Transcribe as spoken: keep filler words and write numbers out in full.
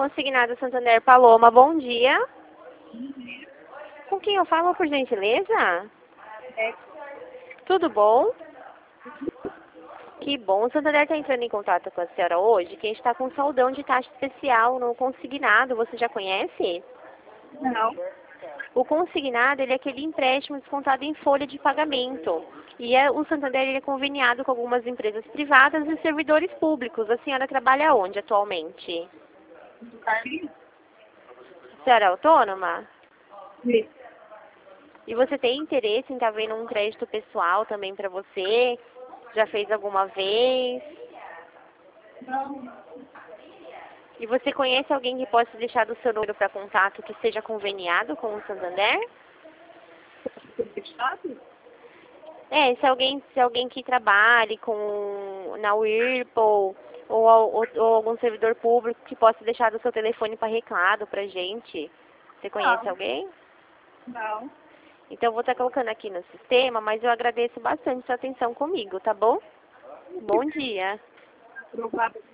Consignado Santander Paloma, bom dia. Com quem eu falo, por gentileza? É, Tudo bom? Que bom. O Santander está entrando em contato com a senhora hoje, que a gente está com um saldão de taxa especial no consignado. Você já conhece? não. O consignado, ele é aquele empréstimo descontado em folha de pagamento. E é, o Santander ele é conveniado com algumas empresas privadas e servidores públicos. A senhora trabalha onde atualmente? Carlinhos? A senhora é autônoma? Sim. E você tem interesse em estar vendo um crédito pessoal também para você? Já fez alguma vez? Não. E você conhece alguém que possa deixar do seu número para contato que seja conveniado com o Santander? Fechado? É, se alguém, se alguém que trabalhe com na Whirlpool ou, ou, ou algum servidor público que possa deixar do seu telefone para recado pra gente. Você conhece Não. alguém? Não. Então eu vou estar colocando aqui no sistema, mas eu agradeço bastante sua atenção comigo, tá bom? Bom dia. Aprovado.